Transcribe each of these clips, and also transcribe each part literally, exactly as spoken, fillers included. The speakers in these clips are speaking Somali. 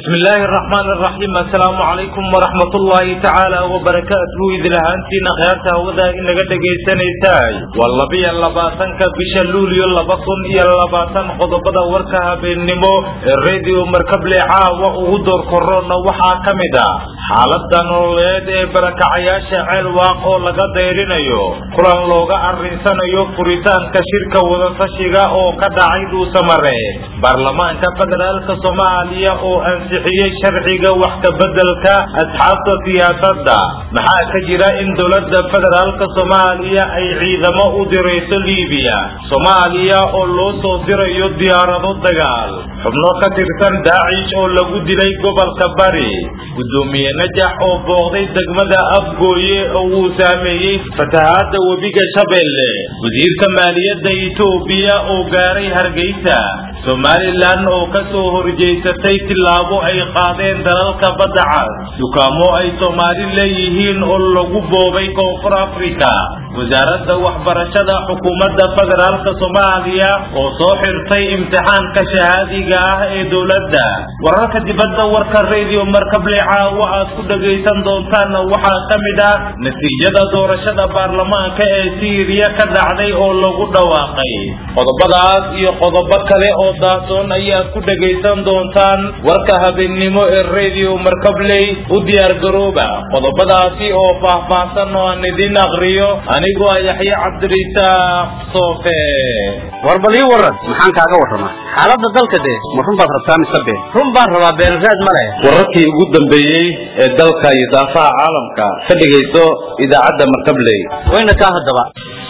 بسم الله الرحمن الرحيم. السلام عليكم ورحمة الله تعالى وبركاته. إذا لهانتنا خيارتها وذا إن قد جيسانيتاي والله بي اللباسن كبشلول يلبسون يلباسن خضبدا وركها بالنمو الراديو مركب لعا وأودر كورونا وحا كمدا حالة نولد بركة عياش الواقع لقد ديرينيو قران لوغا أرنسانيو فريتان كشركة وذا أو كدا عيدو سمري برلمان كفدرال كصوماليا أو أنسحية شرعية وحكة بدلك أصحاب سياسة محا كجرا إن دولة فدرال كصوماليا أي عيدما أدريس ليبيا صوماليا أو لو صدريو ديارة الدقال حبنو كترسان داعش أو لغو دلي قبل كباري قدومي نجح أو بوغدي دقمدا أبقوي أو سامي فتحات وبيك شبل وزير كمالية دا إيتوبيا أو غاري هرقيسا سومالي لان أو كسو هرجيستي تلابو أي قادين دلالك بدعا يكامو أي سومالي ليهين أو لغو بوبي كوفر أفريكا وزارة وحبرشة حكومة فدرالك سوماليا أو صوحرتي امتحان كشهادي قاه اي دولة وراك دبدا وركا الراديو مركب لعا وعاسكو دقيسان دونتان وحا كمدا نتيجة دورشة برلمان كأي سيريا كدعدي أو لغو دواقي قضبادات iyo qodobo kale oo daasoon ayaa ku dhageysan doontaan warka habeenimo ee radio markabley u diyaar garooba qodobadaasi oo faahfaahsan oo aan idin aqriyo anigoo Yaxya Cabdirisaaq Soofe warbali waran maxaan kaaga waramaa xaaladda dalka de muxuu baad rabtaa misabbe run baan rabaa beelraad male wararkii ugu dambeeyay ee dalka iyo daafaha caalamka ka dhageyso idaacadda markabley wayna ka hadaba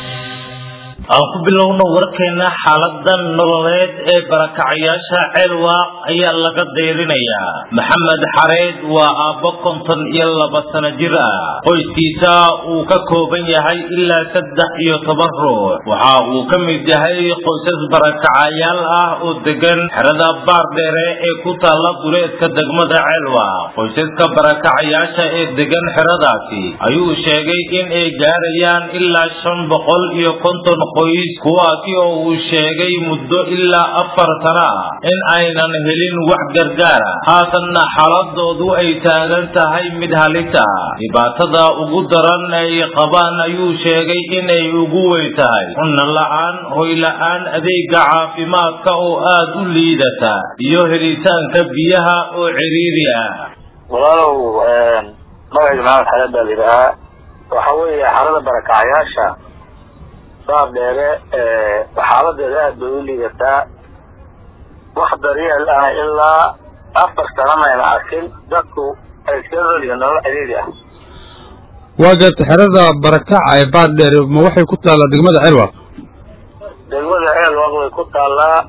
aan ku bilowno warkeena xaaladan nololeed ee barakacayaasha Ceelwa ayaa laga deerinayaa Maxamed Xareed waa aabbo konton iyo laba sano jir ah qoyskiisa uu ka kooban yahay ilaa saddex iyo toban ruux waxa uu ka mid yahay qoysas barakacayaal ah oo degan xerada Baardheere ee ku taala duleedka degmada Ceelwa qoysaska barakacayaasha ee degan xeradaasi ayuu sheegay in ay gaarayaan ilaa shan boqol iyo konton qoys kuwaasi oo uu sheegay muddo ilaa afar sano in aynan helin wax gargaar haatanna xaaladoodu ay taagan tahay mid halisa dhibaatada ugu daran ay qabaan ayuu sheegay inay ugu weyn tahay cunno la'aan hoy la'aan adeega caafimaadka oo aad u liidata iyo helitaanka biyaha oo ciriiri ah walaalow magaca Maxamed Xareed baa liraa waxa weeye xaalada barakacayaasha Baardheere ee xaaladeeda aad bay u liidataa wax daryeel ah ilaa afar sano ma arkin dadku ay iska rooliyeen nolol ciriiri ah waajad xerada barakaca ee Baardheere ma waxay ku taalaa degmada Ceelwa degmada Ceelwa way ku taalaa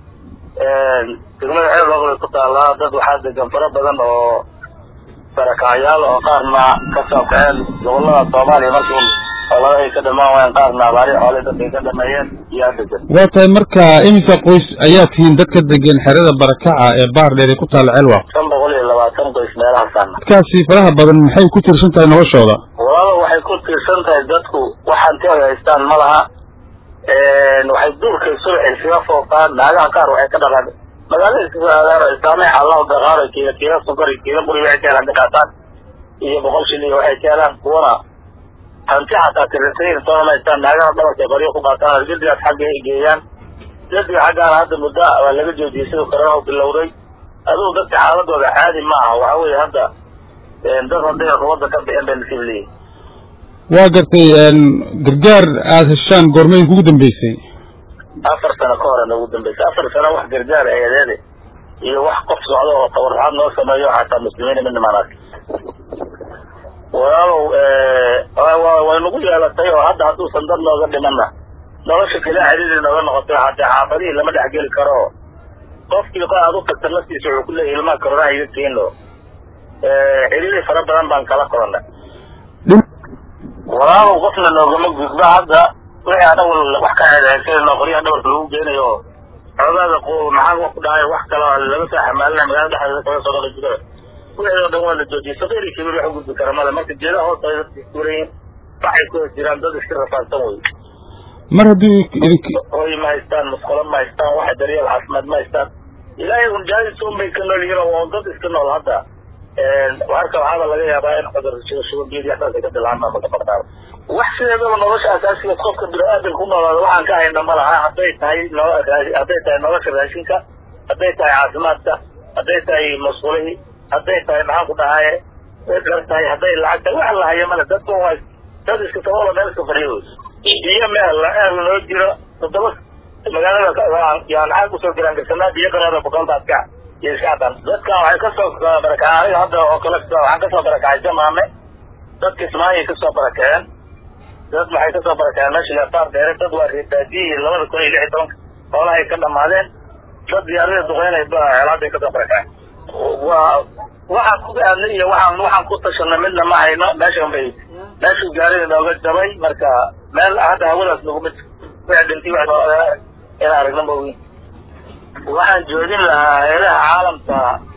ee degmada Ceelwa way ku taalaa dad waxa degan fara badan oo barakacayaal oo qaarna ka soo kaceen gobolada Soomaaliya markii والله كده وين قارنا باري حوالي dadka ka dhameeyeen iyo degan waa tahay marka imisa qoys ayaa tiin dadka degan xerada barakaca ee Baardheere ku taal Ceelwa shan boqol iyo labaatan qoys meelaha sana kaasi faraha badan maxay ku tirsan tahay noloshooda walaalo waxay ku tirsan tahay dadku waxaan taageeystaan malaha ee waxay duurka soo xilfiya foofaan naagaha qaar waxay ka dhaqaan magaalada Soomaaliya islaamay Allah daqaaro kiila kiila sokori kiila buri waxay ka dhaqaan iyo boqol shilin waxay ka helaan kuwana hanti xataa tirteen Soomaaliya naagaha dhabarka bariyo ku qaataan jildiga xagga ay geeyaan jildiga xagga hadda muddo waa laga joojiyay sidoo kale oo bilowday adoo dadka xaaladooda caadi ma aha waxa weeye hadda ee dad hadda wadada ka bixin baan fiilay waa gartay een gargaar aad heshaan goormay ugu dambeysay afar sano ka hor ugu dambeysay afar sano wax gargaar ay leedahay iyo wax qof socdo oo tabarracad noo sameeyo xataa muslimiin min maanaad walaalow ee waa nagu yeelatay oo hadda haduu sandar looga dhimanna nolosha kale xiriir nooga noqotay hadda xaafadii lama dhaxgeli karo qofkii qaad u tagtay naftiisa wuxuu ku leeyahay ilmaha corona iyo tiino ee xiriir fara badan baan kala koranay walaalow qofna noogama gudba hadda wixii aad wax ka helaysan noqriya dhabarka lagu geenayo xoolaha qool maxaa wax ku dhacay wax kale laga soo xamaalna magaalada dhexdeeda ka soo galay jiro wixii dhan waa la joojiyay sadeeri kibir wax ugu kara mala marka jeedaha hoos ay iskuureen waxay ku jiraan dad iska rafaadsan way mar hadii oo ma haystaan musqula ma haystaan wax daryeel caafimaad ma haystaan ilaahay un jaadisum bay ka nool yihiin oo dad iska nool hadda warka waxaa laga yaabaa in cudur soo biyo dhaqan ka dilaama ma qabtaa wax sideedaba nolosha asaasiga qofka bini'aadamka ku noolaada waxaan ka hayna ma laha hadday tahay hadday tahay nolosha raashinka hadday tahay caafimaadka hadday tahay mas'uuliyad hadday tahay maxaan ku dhahaye gartahay hadday lacagta wax la hayo mala dadku waa dad iska taboolo meel iska fadhiyo iyo meel la loo jiro todoba magaalada yaan xaq u soo garan karnaa biyo qaraada boqoltaadka iyo shacban dadka waxay ka soo barakacay hadda oo kale waxaan ka soo barakacay jamaame dadka Soomaaliya ka soo barakaceen dad waxay ka soo barakaceen meesha la taar dheer dad waa ridaadii labada kun iyo lix iyo toban xoolaha ay ka dhamaadeen dad diyaarada duqeynay baa cilaad ay ka soo barakaceen waa waxaan ku gaadnay iyo waxaan waxaan ku tashanay midna ma hayno meeshan bay meesha gaarida nooga jabay marka meel hadda hawadaas lagu mid wax dhintii wax ila aragna boowi waxaan joodin lahaa hay'adaha caalamka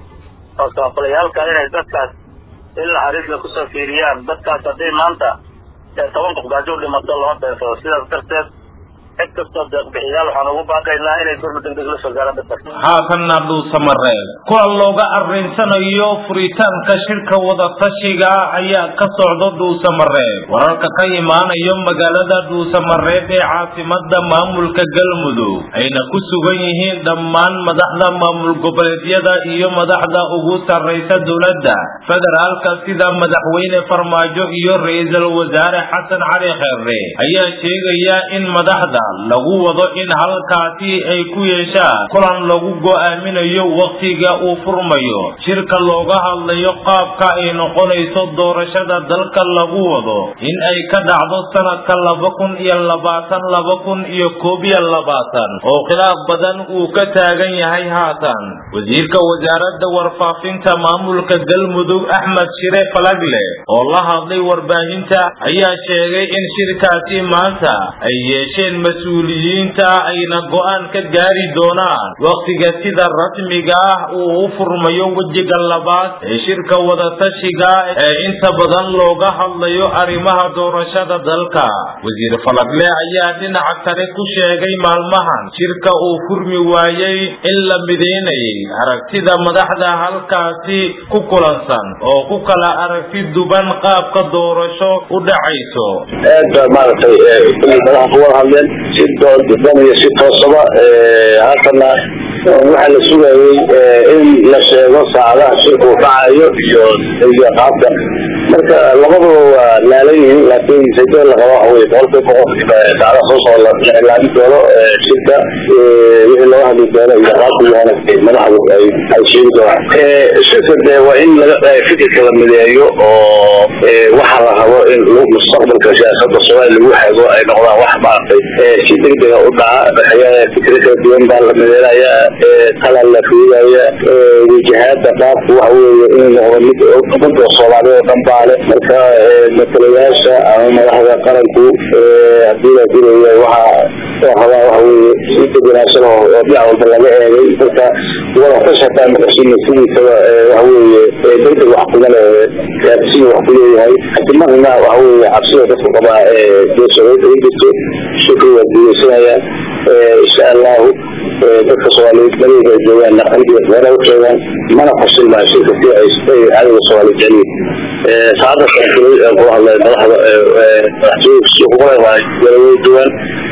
oo soomaaliyeedka inay dadkaas ilaa xariiqda ku soo fiiriyaan dadkaas hadday maanta toban qof gaajo dhimato lama beersado sidaas darteed cid kastoo deeq-bixiyaal waxaan ugu baaqaynaa inay gurmad degdeg la soo gaaraan dadka haatanna dhuusa mareeb kulan looga arrinsanayo furitaanka shirka wadatashiga ayaa ka socda dhuusa mareeb wararka ka imaanayo magaalada dhuusa mareeb ee caasimada maamulka galmudug ayna ku sugan yihiin dhammaan madaxda maamul goboleedyada iyo madaxda ugu sarreysa dowladda federaalka sida madaxweyne farmaajo iyo ra'iisul wasaare xasan cali kheyre ayaa sheegaya in madaxda lagu wado in halkaasi ay ku yeeshaan kulan lagu go'aaminayo waqtiga uu furmayo shirka looga hadlayo qaabka ay noqonayso doorashada dalka lagu wado in ay ka dhacdo sanadka laba kun iyo labaatan laba kun iyo koob iyo labaatan oo khilaaf badan uu ka taagan yahay haatan wasiirka wasaaradda warfaafinta maamulka galmudug Axmed Shire Falagle oo la hadlay warbaahinta ayaa sheegay in shirkaasi maanta ay yeesheen mas'uuliyiinta ayna go'aan ka gaari doonaan waqtiga sida rasmiga ah uu u furmayo wajiga labaad ee shirka wadatashiga ee inta badan looga hadlayo arrimaha doorashada dalka wasiir Falagle ayaa dhinaca kale ku sheegay maalmahan shirka uu furmi waayay in la mideynayay aragtida madaxda halkaasi ku kulansan oo ku kala aragti duban qaabka doorasho u dhacayso aad maartay madaxda ku hadleen si doon iyo si toosaba haatana waxa la sugayay in la sheego saacadaha shirku dhacayo iyo iyo qaabka marka labadu waa laalayeen laakiin sidoo la qabo way qolka qofka saacada soo soo la ilaalin doono shirka wixii loo hadli doono iyo qaabka yana madaxdu ay ay sheegi doonaan shirka waa in laga fikirka la mideeyo oo waxa la rabo in mustaqbalka siyaasadda Soomaaliya lagu hago ay noqdaan wax maartay si degdeg ah u dhaca waxyaabo fikirka duwan baa la mideeyaa kala la fiiraya wajahada qaabka waxa weeye in noqdo mid ummadda Soomaaliyeed dhanbaale marka matalayaasha ama madaxda qaranku haddii la filayo waxa waxa waxa weeye si deganaashan oo dhinac walba laga eegay marka wada tashataan maqashiin sidiisa waxa weeye degdeg wax ku leeyahay si wax ku leeyahay hadii marna waxa weeye cabsida dadka qaba ee doorashada ay jirto shirku waa diiwaanaya insha Allah dadka Soomaaliyeed bariga joogaan qalbiga wada u joogaan mana fashil ma shirka si ay ay adiga Soomaaliyeed jani ee saada kale oo hadlay madaxda ee madaxweynaha ugu horeeyay galay duwan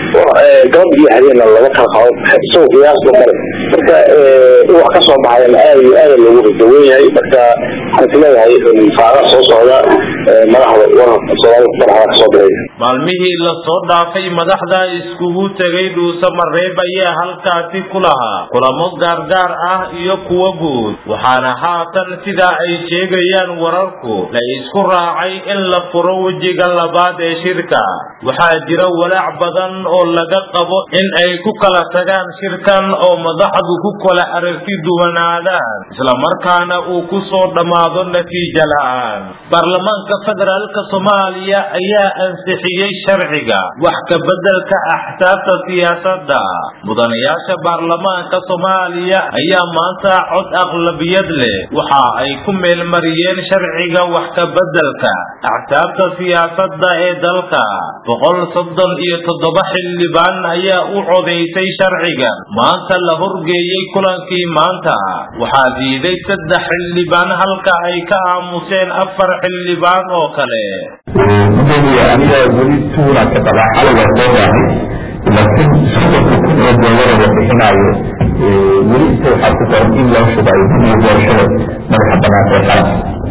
oo gabadhii xariirna laga kala qaaday soo qiyaas badan marka ee wax ka soo baxay aad iyo aad loogu daweeyay marka waxaan leeyahay faara soo socda madaxda wararka Soomaaliyeed waxa soo baxay maalmihii la soo dhaafay madaxda iskugu tagay dhuusa mareeb ayaa halkaasi ku lahaa kulamo gaargaar ah iyo kuwa guud waxaana haatan sida ay sheegayaan wararku la isku raacay in la furo wajiga labaad ee shirka waxaa jira walaac badan oo laga qabo in ay ku kala tagaan shirkan oo madaxdu ku kala aragti duwanaadaan isla markaana uu ku soo dhamaado natiijo la'aan baarlamaanka federaalka Soomaaliya ayaa ansixiyay sharciga wax ka bedelka axsaabta siyaasadda. Mudanayaasha baarlamaanka Soomaaliya ayaa maanta cod aqlabiyad leh waxa ay ku meel mariyeen sharciga wax ka bedelka axsaabta siyaasadda ee dalka. boqol soddon iyo toddoba xildhibaan ayaa u codeysay sharcigan maanta la horgeeyay kulankii maanta. waxaa diiday saddex xildhibaan halka ay ka aamuseen afar xildhibaan oo kale. gudoomiye aniga weli tuura ka daba xalwa doodahay laakiin soddonka kun oo doolara la bixinayo weli inta waxaa ku qoran in loo shubayo guddiga doorashada madaxa bannaan ee qaran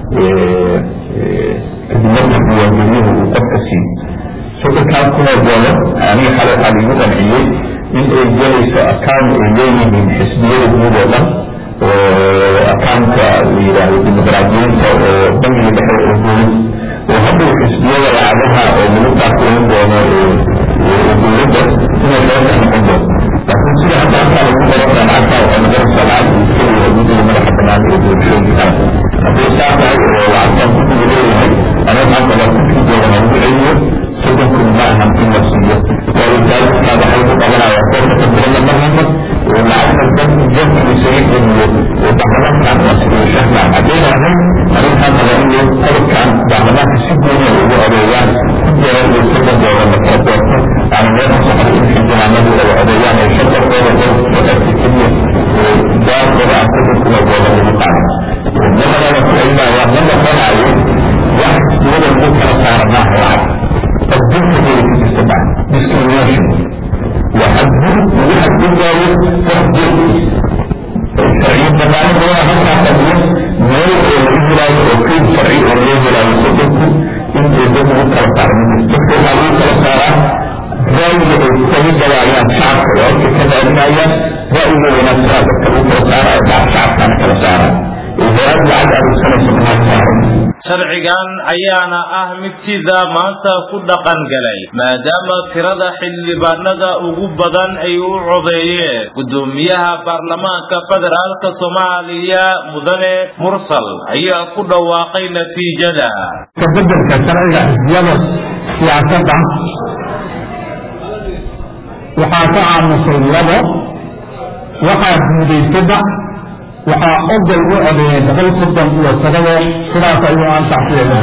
kadib markii diiwaangeliyuhu uu qofka siiyo soddonkan kun oo doolar aniga xale waxaa liigu qanciyey in ay gelayso account ay leeyihiin xisbiyada guud oo dhan oo accountka la yidhaahdo dimuqraadiyiinta oo bangiga dhexe oo guud oo hadda xisbiyada lacagaha oo lagu taakulan doono dowladda inay sababta noqon doonto laakiin sida hadda halkaa lagu qoran lacagta waxay noqonaysaa lacag uu keliya guddiga madaxa bannaan ee doorashooyinkaas haddii saa tahay oo lacagtan guddiga leeyahay aniga maanta la kunkii doolan lagu celiyo soddon kun ma ahan in la siiyo waayo daalkaa waxay ku qabanayaan koorka kabirada marhaba oo lacagta dadka isaga geliyo oo baarlamaankan waa sidoo shahlaan haddayna ahayn arrintaan raba in loo qodobkan baarlamaanka si gooniya ugu odeeyaan kujeera iyo soddon doolar la kala doorto aana loo fasaxay in xildhibaanadu ay odeeyaan ay shantarkooda doorka keliya daarkooda aan soddon kun oo doolar lagu qaadan namadana ku celinayaa ma noqonayo wax xisbiyada lagu kala saara maaha lacag الظلم الذي في الاستماع discrimination والظلم واحد بالله تحضر الشرعي الزمان هو هذا التدوين غير الإجراء وكيل شرعي والإجراء وصدقه إن يجب أن ترفع من الاستقرار عليه ترفع رأي السيد على الشعب وأنت كذا المايا رأي ونفسها تكتبه ترفع على الشعب كان ترفع إذا أرجع على السنة سبحانه وتعالى sharcigan ayaana ah mid sida maanta ku dhaqan galay maadaama tirada xildhibaanada ugu badan ay u codeeyeen gudoomiyaha baarlamaanka federaalka Soomaaliya mudane mursal ayaa ku dhawaaqay natiijada ka bedelka sharciga xisbiyada siyaasadda waxaa ka aamusay labo waxaa diiday saddex waxaa ogol u codeeyay boqol soddon iyo todoba sidaas ayuu ansaxsiyay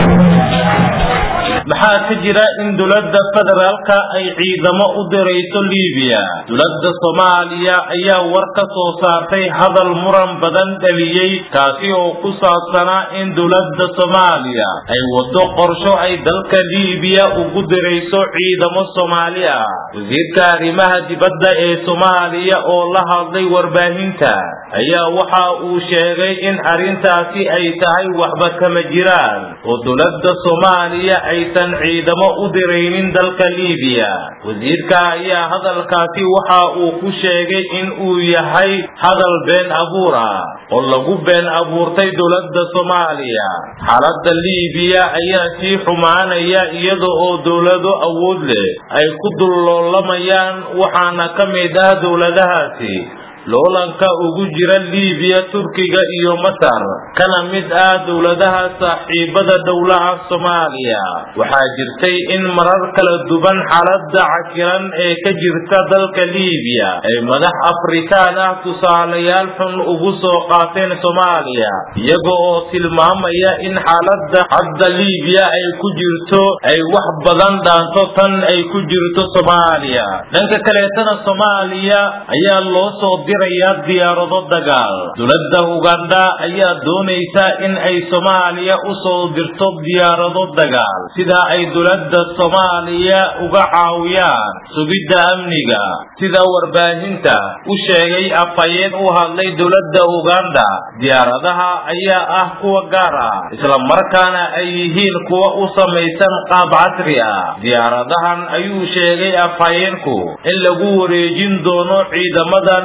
maxaa ka jira in dowladda federaalka ay ciidamo u dirayso Liibiya. Dowladda Soomaaliya ayaa war ka soo saartay hadal muran badan dhaliyay kaasi oo ku saabsanaa in dowladda Soomaaliya ay wado qorsho ay dalka Liibiya ugu dirayso ciidamo Soomaaliya. Wasiirka arrimaha dibadda ee Soomaaliya oo la hadlay warbaahinta ayaa waxa uu sheegay in arrintaasi ay tahay waxba kama jiraan oo dowladda Soomaaliya ay ciidamo u diraynin dalka Liibiya. Wasiirka ayaa hadalkaasi waxa uu ku sheegay in uu yahay hadal been abuur ah oo lagu been abuurtay dowladda Soomaaliya. Xaaladda Liibiya ayaa sii xumaanaya iyada oo dowlado awood leh ay ku dulloolamayaan waxaana ka mid ah dowladahaasi loolanka ugu jira Liibiya, Turkiga iyo Masar kana mid ah dowladaha saaxiibada dowladda Soomaaliya. waxaa jirtay in marar kala duwan xaaladda cakiran ee ka jirta dalka Liibiya ay madax Afrikaan ah tusaalayaal xun ugu soo qaateen Soomaaliya iyaga oo tilmaamaya in xaaladda hadda Liibiya ay ku jirto ay wax badan dhaanto tan ay ku jirto Soomaaliya. dhanka kaleetana Soomaaliya ayaa loo soo diyaarado dagaal. dowladda Uganda ayaa doonaysa in ay Soomaaliya u soo dirto diyaarado dagaal sida ay dowladda Soomaaliya uga caawiyaan sugidda amniga sida warbaahinta u sheegay afhayeen u hadlay dowladda Uganda. diyaaradaha ayaa ah kuwa gaar ah isla markaana ay yihiin kuwa u samaysan qaab casri ah. diyaaradahan ayuu sheegay afhayeenku in lagu wareejin doono ciidamada nabad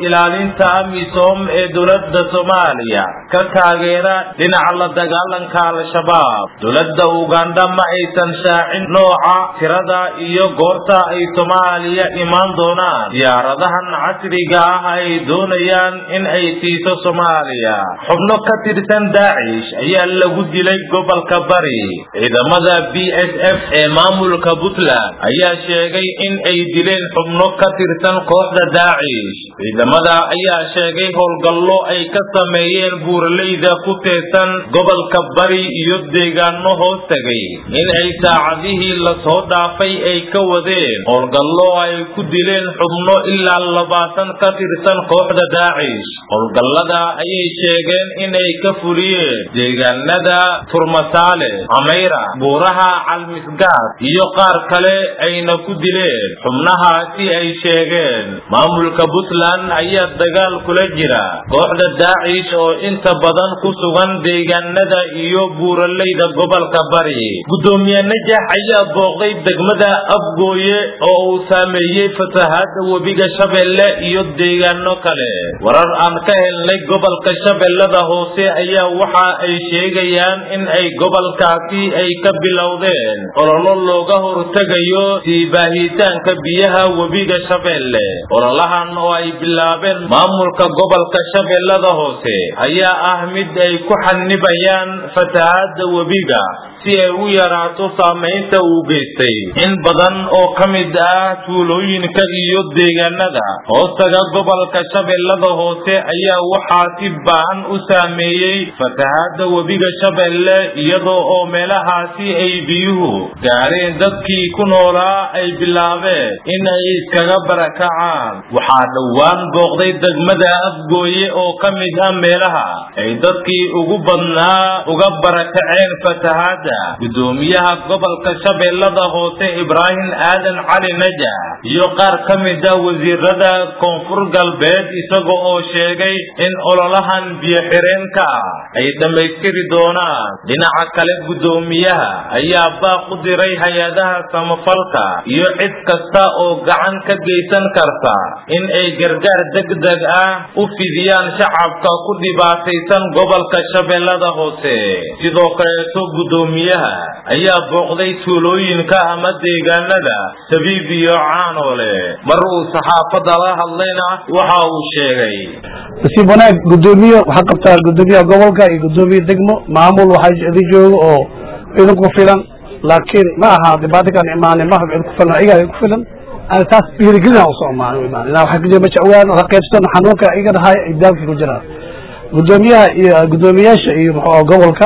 ilaalinta amisom ee dowladda Soomaaliya ka taageera dhinaca la dagaalanka al-shabaab. Dowladda Uganda ma aysan shaacin nooca, tirada iyo goorta ay Soomaaliya imaan doonaan diyaaradahan casriga ah ay doonayaan in ay siiso Soomaaliya. Xubno ka tirsan Daesh ayaa lagu dilay gobolka Bari. Ciidamada B S F ee maamulka Puntland ayaa sheegay in ay dileen xubno ka tirsan kooxda Daesh. Ciidamada ayaa sheegay howlgallo ay ka sameeyeen buuraleyda ku teesan gobolka Bari iyo deegaano hoos tagay in ay saacadihii la soo dhaafay ay ka wadeen howlgallo ay ku dileen xubno ilaa labaatan ka tirsan kooxda Daesh. howlgallada ayay sheegeen in ay ka fuliyeen deegaanada Turmasale, Ameyra, Buuraha Calmisgaad iyo qaar kale ayna ku dileen xubnahaasi ay sheegeen. Maamulka Puntland ayaa dagaal kula jira kooxda Daesh oo inta badan ku sugan deegaanada iyo buuraleyda gobolka Bari. Gudoomiye Najax ayaa booqday degmada Abgooye oo uu saameeyay fatahaada webiga Shabeelle iyo deegaano kale. Warar aan ka helnay gobolka Shabeellada Hoose ayaa waxa ay sheegayaan in ay gobolkaasi ay ka bilowdeen ololo looga hortagayo sii baahitaanka biyaha webiga Shabeelle. ololahan oo ay bilaabeen maamulka gobolka Shabeellada Hoose ayaa ah mid ay ku xanibayaan fatahaada webiga si ay u yaraato saameynta uu geystay in badan oo ka mid ah tuulooyinka iyo deegaanada hoostaga gobolka Shabeellada Hoose ayaa waxaa si baahan u saameeyay fatahaada webiga Shabeelle iyadoo oo meelahaasi ay biyuhu gaareen dadkii ku noolaa ay bilaabeen in ay iskaga barakacaan. waxaa dhowaan booqday degmada Abgooye oo ka mid ah meelaha ay dadkii ugu badnaa uga barakaceen fatahaada. gudoomiyaha gobolka Shabeellada Hoose Ibrahim Aadan Cali Najax iyo qaar ka mid ah wasiirada Koonfur Galbeed isagoo oo sheegay in ololahan biyo xireenka ay dhameystiri doonaan. dhinaca kale gudoomiyaha ayaa baaq u diray hay'adaha samafalka iyo cid kasta oo gacan ka geysan karta in ay gargaar degdeg ah u fidiyaan shacabka ku dhibaataysan gobolka Shabeellada Hoose. sidoo kale gudoomiyaha ayaa booqday tuulooyinka ama deegaanada Sabiib iyo Caanoole. mar uu saxaafadda la hadlayna waxa uu sheegay si wanaag gudoomiye waxa qabtaa gudoomiyaha gobolka iyo gudoomiye degmo maamul waxa idin joogo oo idin ku filan laakiin ma aha dibaatikan imaanay ma idin ku filan iyaga ku filan aan taas dhiirigelin oo Soomaali u imaan ilaa waxa ku jira macawaan oo qaybsan xanuunka iyaga dhahay idaalka ku jira gudoomiyaha iyo gudoomiyaasha iyo gobolka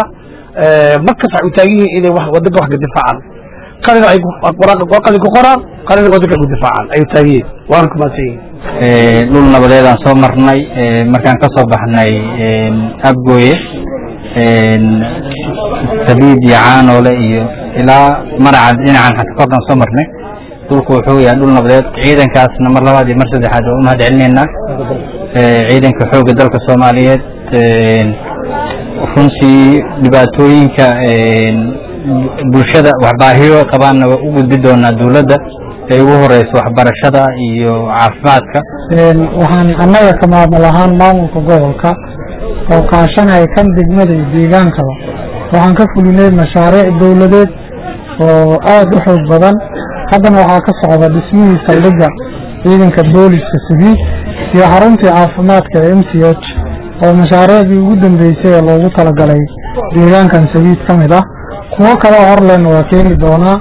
markas ay u taagiin inay wax wadada wax ka difaacaan qalin ay qoraan qalin ku qoraan qalin wadada ku difaacaan ay u taagiin waan ku maatay ee dhul nabadeedaan soo marnay markaan ka soo baxnay Abgooye ee Sabiib iyo Caanoole iyo ilaa Marcad dhinacan xadka soo marnay. dhulku wuxuu yahay dhul nabadeed. ciidankaasna mar labaad iyo mar saddexaad oo mahad celinayna ee ciidanka xoogga dalka Soomaaliyeed ee runtii dhibaatooyinka bulshada waxbaahiyo qabaana u gudbi doonaa dawladda ay ugu horeyso waxbarashada iyo caafimaadka. waxaan annaga ka maamul ahaan maamulka gobolka oo kaashanaya kan degmada iyo deegaankaba waxaan ka fulinay mashaariic dawladeed oo aad u xoog badan. haddana waxaa ka socda dhismihii saldhigga ciidanka booliska Sabiib iyo xaruntii caafimaadka M C H oo mashaariicdii ugu dambeysay ee loogu talagalay deegaankan Sabiib ka mid ah. kuwo kale oo horleen waa keeni doonaa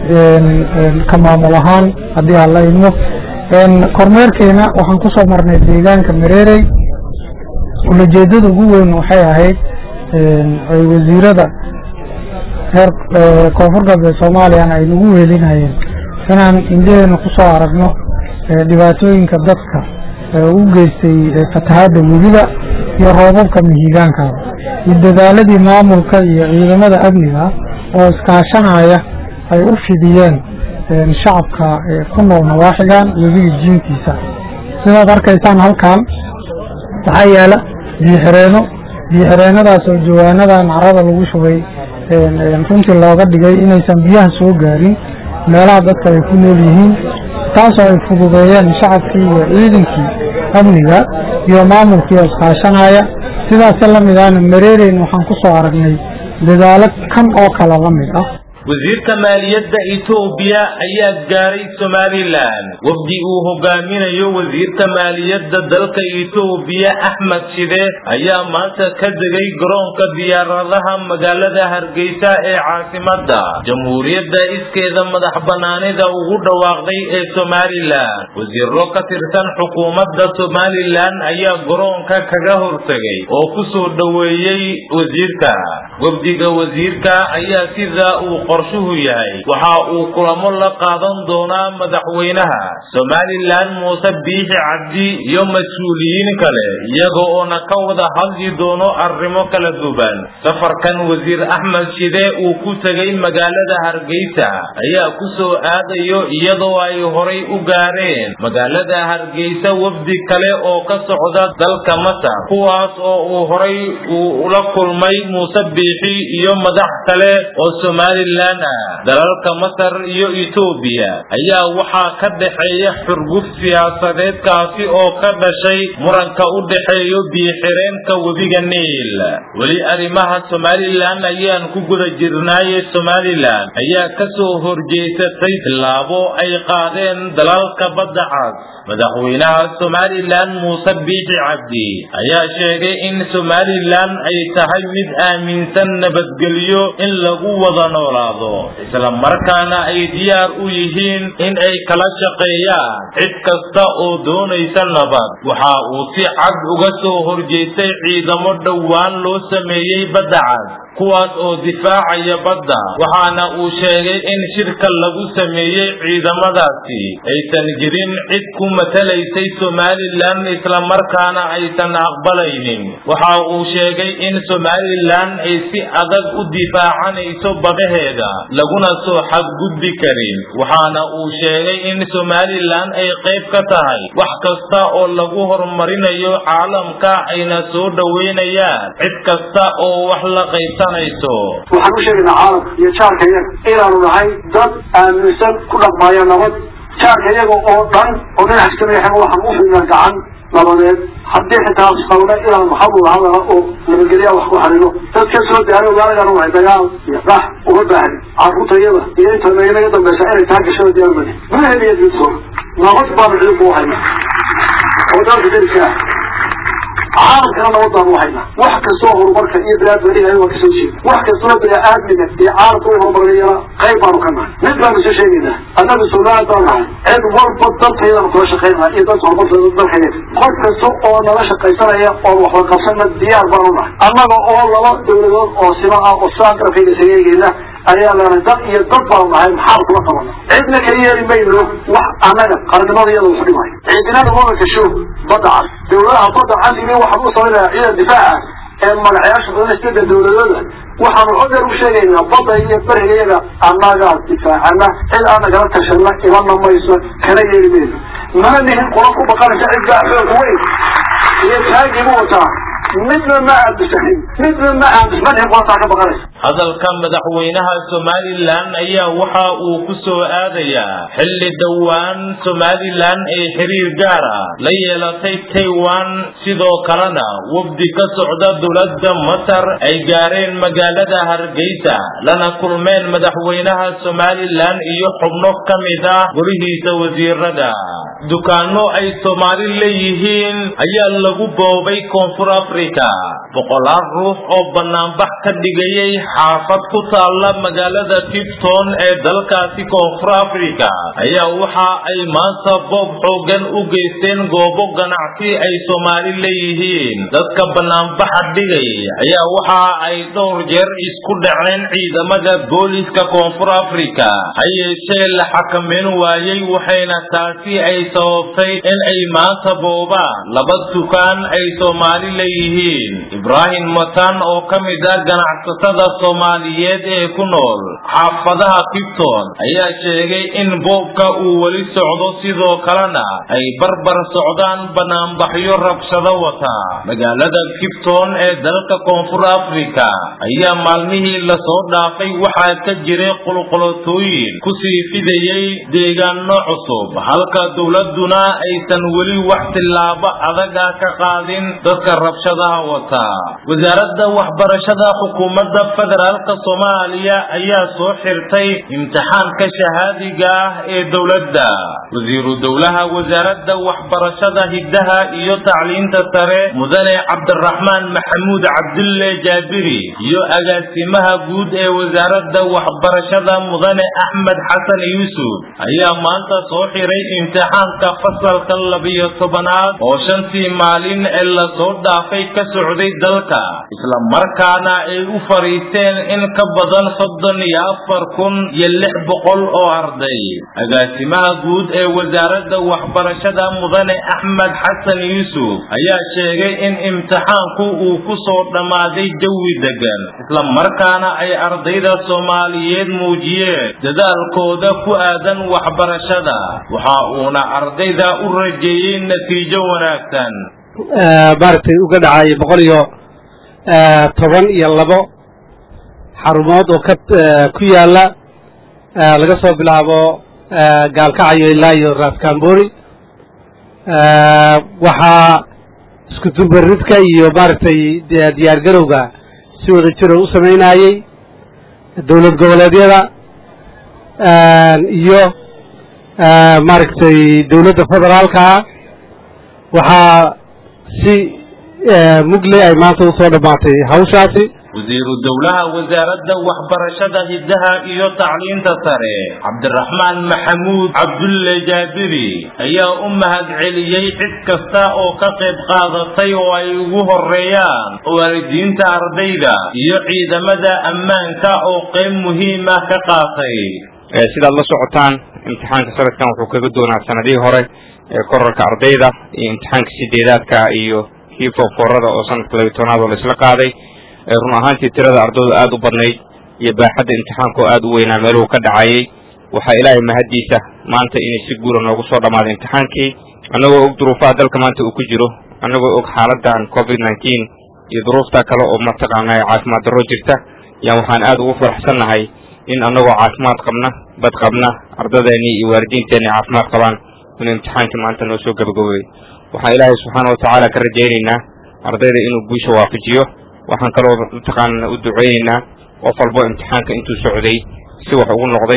ka maamul ahaan haddii aan la idmo. kormeerkeena waxaan ku soo marnay deegaanka Mareerey. ujeedada ugu weyn waxay ahayd ay wasiirada heer Koonfur Galbeed Soomaaliya ay nagu weelinayeen inaan indheena ku soo aragno dhibaatooyinka dadka u geystay fatahaada webiga iyo roobabka mihigaanka iyo dadaaladii maamulka iyo ciidamada amniga oo iskaashanaya ay u fidiyeen shacabka ku nool nawaaxigan webiga jiintiisa. sidaad arkaysaan halkan waxaa yaala biyo xireeno biyo xireenadaas oo jawaanadan carada lagu shubay runtii looga dhigay inaysan biyaha soo gaarin meelaha dadka ay ku nool yihiin taasoo ay fududeeyeen shacabkii iyo ciidankii amniga iyo maamulkii iskaashanaya sidaas la mid ah mareereyn waxaan ku soo aragnay dadaalo kan oo kala la mid ah wasiirka maaliyadda Itoobiya ayaa gaaray Somaliland wafdi uu hogaaminayo wasiirka maaliyadda dalka Itoobiya Ahmed Shide ayaa maanta ka degay garoonka diyaaradaha magaalada Hargeysa ee caasimadda Jamhuuriyadda iskeeda madax banaanida ugu dhawaaqday ee Somaliland wasiirro ka tirsan xukuumadda Somaliland ayaa garoonka kaga hortagay oo ku soo dhaweeyay wasiirka wafdiga wasiirka ayaa sida uu qorshuhu yahay waxa uu kulamo la qaadan doonaa madaxweynaha Somaliland Muuse Biixi Cabdi iyo mas'uuliyiin kale iyaga oo na ka wada hadli doono arrimo kala duwan safarkan wasiir Ahmed Shide uu ku tagay magaalada Hargeysa ayaa ku soo aadayo iyadoo ay horay u gaareen magaalada Hargeysa wafdi kale oo ka socda dalka Masar kuwaas oo uu horay ula kulmay Muuse Biixi iyo madax kale oo Somaliland dalalka Masar iyo Itoobiya ayaa waxa ka dhaxeeya xurguf siyaasadeed kaasi oo ka dhashay muranka u dhaxeeyo biixireenka webiga Niil wali arrimaha Somaliland ayaan ku guda jirnay Somaliland ayaa ka soo horjeesatay tilaabo ay qaadeen dalalka badda cas madaxweynaha Somaliland Muuse Biixi Cabdi ayaa sheegay in Somaliland ay tahay mid aaminsan nabadgelyo in lagu wada noolaado isla markaana ay diyaar u yihiin in ay kala shaqeeyaan cid kasta oo doonaysa nabad waxa uu si cad uga soo horjeestay ciidamo dhawaan loo sameeyay badda cas kuwaas oo difaacaya badda waxaana uu sheegay in shirka lagu sameeyay ciidamadaasi aysan jirin cid ku matalaysay Somaliland isla markaana aysan aqbalaynin waxa uu sheegay in Somaliland ay si adag u difaacanayso badaheeda laguna soo xadgudbi karin waxaana uu sheegay in Somaliland ay qayb ka tahay wax kasta oo lagu horumarinayo caalamka ayna soo dhaweynayaan cid kasta oo wax la qaybsanayso waxaan u sheegnaa caalamka iyo jaarka iyaga inaanu nahay dad aaminsan ku dhaqmaaya nabad jaarka iyaga oo dhan oo dhinac iska leexan waxaan u fiirnaa gacan nabadeed haddii xitaa asqalna inaan maxamud hadala oo nabadgelya wax ku xarino dad ka soo daaro waalagan waxay dagaal iyo dhax uga baahan carruurta iyada iyo inta naga dambaysa inay taa gashada diyaarmani maheliya didko nabad baanu xidib u haynaa oo dalka dariska caalamkana nabad baanu u haynaa wax kastoo horumarka iyo bilaad weliha waa kasoo jeeda wax kastoo bini-aadmiga iyo caalamka u horumarayana qayb baanu ka nahay mid baanu soo sheegaynaa annaga Soomaaliya baan nahay cid walba dalkaydan kula shaqaynaa iyo dadka horumarka dalkayda qof kasta oo nala shaqaysanaya oo wax la qabsana diyaar baanu nahay annaga oo laba dowladood oo sima ah oo saan karafayga sageeyayna ayaa lana dad iyo dad baanu nahay maxaa kula qabana cidna ka yeeli mayno wax annaga qarnimada iyada wax dhimay ciidinada waddanka shoog badda cas dowladaha badda cas iyo waxaan u samaynayaa ciidan difaaca ee magacayaasha badan sida dowladooda waxaanu codar u sheegaynaa badda iyo bariga iyaga annagaa difaacana cid aan nagala tashana imana mayso kana yeeli mayno mana nihin qolo ku baqanaysa cid baa xoog weyn iyo taagiibu wataa midna ma aabisahin midna ma aabismanihin qolataa ka baqanaysa hadalka madaxweynaha Somaliland ayaa waxa uu ku soo aadayaa xilli dhawaan Somaliland ay xiriir gaar ah la yeelatay Taiwan sidoo kalena wafdi ka socda dowladda Masar ay gaareen magaalada Hargeysa lana kulmeen madaxweynaha Somaliland iyo xubno ka mid ah gurihiisa wasiirada dukaano ay Soomaali leeyihiin ayaa lagu boobay Koonfur Afrika boqolaal ruux oo banaanbax ka dhigayay xaafad ku taala magaalada Tipton ee dalkaasi Koonfur Afrika ayaa waxa ay maanta boob xoogan u geysteen goobo ganacsi ay Soomaali leeyihiin dadka banaanbaxa dhigay ayaa waxa ay dhowr jeer isku dhaceen ciidamada booliska Koonfur Afrika ayay la xakameyn waayay waxayna taasi ay sababtay in ay maanta boobaan laba dukaan ay Soomaali leeyihiin yihiin Ibrahim Matan oo ka mid ah ganacsatada Soomaaliyeed ee ku nool xaafadaha Kipton ayaa sheegay in boobka uu wali socdo sidoo kalena ay barbar socdaan banaanbaxyo rabshado wata. magaalada Kipton ee dalka Koonfur Afrika ayaa maalmihii la soo dhaafay waxaa ka jiray qulqulotooyin ku sii fidayay deegaano cusub halka dawladuna aysan weli wax tilaabo adag ka qaadin dadka rabshadaha wata. wasaaradda waxbarashada xukuumadda federaalka Soomaaliya ayaa soo xirtay imtixaanka shahaadiga ah ee dawladda. wasiiru dawlaha wasaaradda waxbarashada hiddaha iyo tacliinta sare mudane Cabdiraxmaan Maxamuud Cabdulle Jaabiri iyo agaasimaha guud ee wasaaradda waxbarashada mudane Axmed Xasan Yuusuf ayaa maanta soo xiray imtixaanka fasalka laba iyo tobanaad oo shantii maalin ee la soo dhaafay ka socday dalka isla markaana ay u fariisteen in ka badan soddon iyo afar kun iyo lix boqol oo arday. agaasimaha guud ee wasaaradda waxbarashada mudane Axmed Xasan Yuusuf ayaa sheegay in imtixaanku uu ku soo dhamaaday jawi degan isla markaana ay ardayda Soomaaliyeed muujiyeen dadaalkooda ku aadan waxbarashada waxa uuna ardayda u rajeeyay natiijo wanaagsan. maaragtay uga dhacay boqol iyo toban iyo labo xarumood oo ka ku yaala laga soo bilaabo gaalkacyo ilaa iyo Raaskamboori. waxaa isku dulbaridka iyo maaragtay diyaar garowga si wada jir u sameynayay dawlad goboleedyada iyo maaragtay dawladda federaalka. waxaa si mugle ay maanta u soo dhamaatay hawshaasi. wasiiru dawlaha wasaaradda waxbarashada hiddaha iyo tacliinta sare Cabdiraxmaan Maxamuud Cabdulle Jaabiri ayaa u mahadceliyay cid kasta oo ka qayb qaadatay oo ay ugu horeeyaan waalidiinta ardayda iyo ciidamada ammaanka oo qayb muhiim ah ka qaatay. sidaad la socotaan imtixaanka sanadkan wuxuu kaga doonaa sanadihii hore ee korarka ardayda iyo imtixaanka sideedaadka iyo kii foorada oo sanadka laba iyo tobanaad oo la isla qaaday. run ahaantii tirada ardayda aad u badnayd iyo baaxadda imtixaanka oo aad u weynaa meeluhu ka dhacayay. waxaa ilaahay mahadiisa maanta inay si guura noogu soo dhamaaday imtixaankii annagoo og duruufaha dalka maanta uu ku jiro annagoo og xaaladan covid nineteen iyo duruufta kale oo mataqaanaa caafimaad darro jirta yaan waxaan aad ugu faraxsannahay in annagoo caafimaad qabna bad qabna ardadeenii iyo waalidiinteenii caafimaad qabaan in imtixaankii maanta noo soo gabagabay. waxaan ilaahay subxaana watacaala ka rajaynaynaa ardayda inuu guusha waafajiyo. waxaan kaloo mataqaana u duceynaynaa qof walbo imtixaanka intuu socday si wax ugu noqday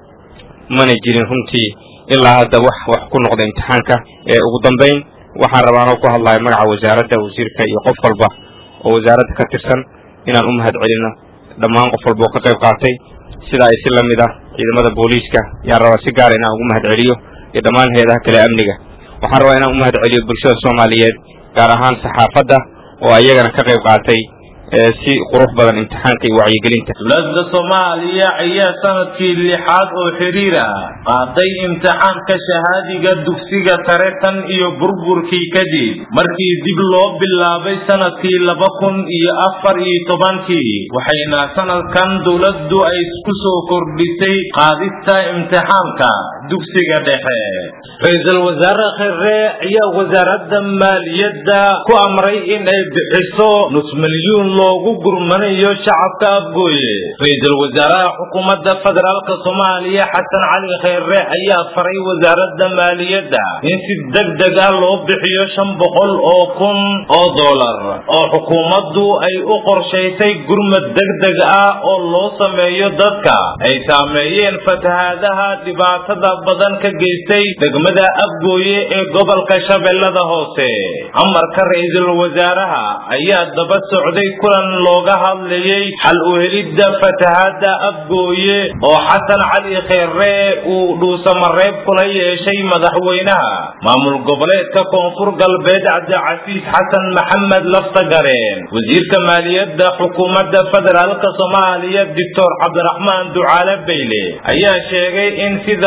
mana jirin runtii ilaa hadda wax wax ku noqday imtixaanka. ee ugu dambayn waxaan rabaa anoo ku hadlayo magaca wasaaradda wasiirka iyo qof walba oo wasaaradda ka tirsan inaan u mahadcelino dhammaan qof walba oo ka qayb qaatay sida ay si lamid ah ciidamada booliiska yaan rabaa si gaar inaan ugu mahadceliyo iyo dhammaan hay'adaha kale amniga. waxaan rabaa inaan u mahadceliyo bulshada Soomaaliyeed gaar ahaan saxaafadda oo ayagana ka qayb qaatay si qurux badan imtixaanka iyo wacyigelinta. dawladda Soomaaliya ayaa sanadkii lixaad oo xiriir ah qaaday imtixaanka shahaadiga dugsiga sare tan iyo burburkii kadib markii dib loo bilaabay sanadkii laba kun iyo afar iyo tobankii waxayna sanadkan dawladdu ay isku soo kordhisay qaadista imtixaanka dugsiga dhexe. ra'iisul wasaare Khayre ayaa wasaaradda maaliyadda ku amray in ay bixiso nus milyuun loogu gurmanayo shacabka Afgooye. ra'iisul wasaaraha xukuumadda federaalka Soomaaliya Xasan Cali Khayre ayaa faray wasaaradda maaliyadda in si degdeg ah loo bixiyo shan boqol oo kun oo dollar oo xukuumaddu ay u qorshaysay gurmad degdeg ah oo loo sameeyo dadka ay saameeyeen fatahaadaha dhibaatada badan ka geystay degmada Afgooye ee gobolka Shabeellada Hoose. amarka ra'iisul wasaaraha ayaa daba socday kulan looga hadlayay xal u helidda fatahaada Afgooye oo Xasan Cali Khayre uu dhuusamareeb kula yeeshay madaxweynaha maamul goboleedka Koonfur Galbeed Cabdicasiis Xasan Maxamed Laftagareen. wasiirka maaliyadda xukuumadda federaalka Soomaaliya Doctor Cabdiraxmaan Ducaale Beyle ayaa sheegay in sida ugu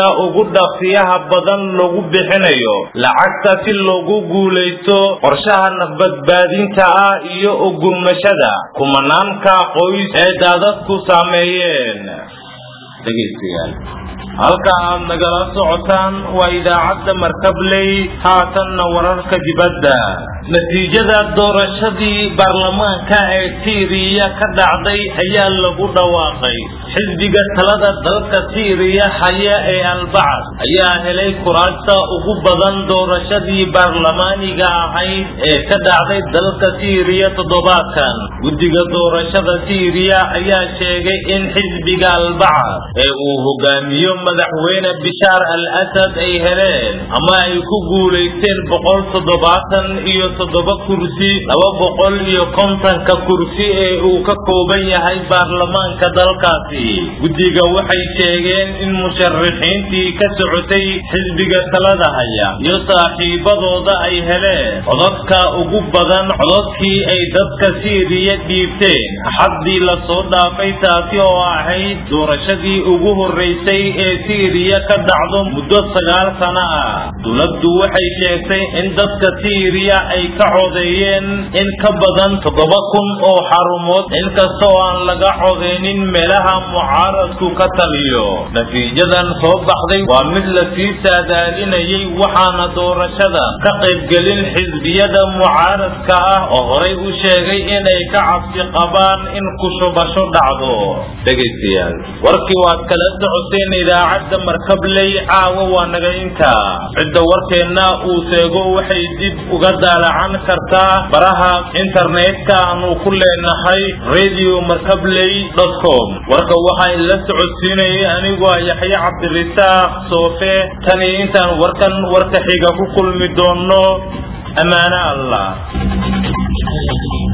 ugu dhaqsiyaha badan lagu bixinayo lacagta si loogu guulaysto qorshaha nafbadbaadinta ah iyo ugurmashada kumanaanka qoys ee daadadku saameeyeen. dhegeystayaal halka aad nagala socotaan waa idaacadda Markabley. haatanna wararka dibadda. natiijada doorashadii baarlamaanka ee Syria ka dhacday ayaa lagu dhawaaqay. xisbiga talada dalka Syria haya ee Al-Ba'ath ayaa helay kuraasta ugu badan doorashadii baarlamaaniga ahayd ee ka dhacday dalka Syria toddobaadkan. guddiga doorashada Syria ayaa sheegay in xisbiga Al-Ba'ath ee uu hogaamiyo madaxweyne Bashar al-Assad ay heleen ama ay ku guuleysteen boqol toddobaatan iyo toddoba kursi laba boqol iyo kontonka kursi ee uu ka kooban yahay baarlamaanka dalkaasi. guddiga waxay sheegeen in musharaxiintii ka socotay xisbiga talada haya iyo saaxiibadooda ay heleen codadka ugu badan codadkii ay dadka Syria dhiibteen axaddii la soo dhaafay, taasi oo ahayd doorashadii ugu horeysay ee Syria ka dhacdo muddo sagaal sano ah. dowladdu waxay sheegtay in dadka Syria ay ka codeeyeen in ka badan toddoba kun oo xarumood, inkastoo aan laga codeynin meelaha mucaaradku ka taliyo. natiijadan soo baxday waa mid la sii saadaalinayay, waxaana doorashada ka qaybgelin xisbiyada mucaaradka ah oo horay u sheegay inay ka cabsi qabaan in kushubasho dhacdo. dhegeystayaal warkii waad kala socoteen idaacadda Markabley. caawa waa naga intaa. cidda warkeenna uu sheego waxay dib uga daalacan kartaa baraha internetka aanu ku leenahay radio markabley dot com. warka waxaa la socodsiinayay anigoo Yaxya Cabdirasaaq Soofe. tani intaan warkan warka xiga ku kulmi doono amaana Allah.